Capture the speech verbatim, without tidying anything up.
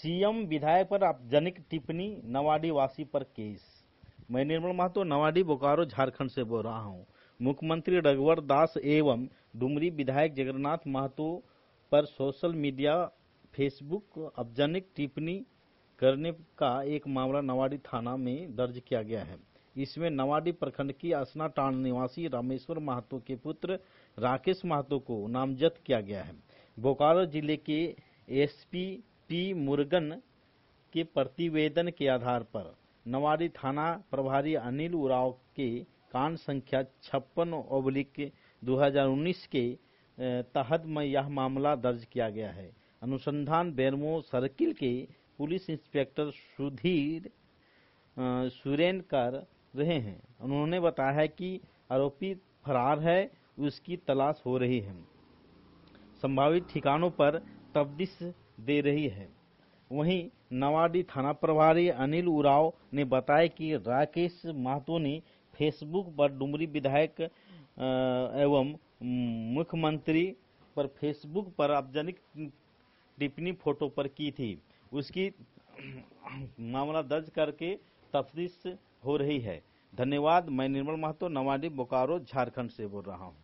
CM विधायक पर आपत्तिजनक टिप्पणी, नवाडी वासी पर केस। मैं निर्मल महतो नवाडी बोकारो झारखंड से बोल रहा हूं। मुख्यमंत्री रघुवर दास एवं डुमरी विधायक जगन्नाथ महतो पर सोशल मीडिया फेसबुक आपत्तिजनक टिप्पणी करने का एक मामला नवाडी थाना में दर्ज किया गया है। इसमें नवाडी प्रखंड की असनाटांड निवासी रामेश्वर महतो के पुत्र राकेश महतो को नामजद किया गया है। बोकारो जिले के एसपी पी मुरुगन के प्रतिवेदन के आधार पर नवाडी थाना प्रभारी अनिल उराव के कांड संख्या छप्पन ओब्लिक दो हजार उन्नीस के तहत में यह मामला दर्ज किया गया है। अनुसंधान बेरमो सर्किल के पुलिस इंस्पेक्टर सुधीर सुरेन कर रहे हैं। उन्होंने बताया है कि आरोपी फरार है, उसकी तलाश हो रही है, संभावित ठिकानों पर तफ्तीश दे रही है। वहीं नवाडी थाना प्रभारी अनिल उराव ने बताया कि राकेश महतो ने फेसबुक पर डुमरी विधायक एवं मुख्यमंत्री पर फेसबुक पर आपत्तिजनक टिप्पणी फोटो पर की थी। उसकी मामला दर्ज करके तफ्तीश हो रही है। धन्यवाद। मैं निर्मल महतो नवाडी बोकारो झारखंड से बोल रहा हूँ।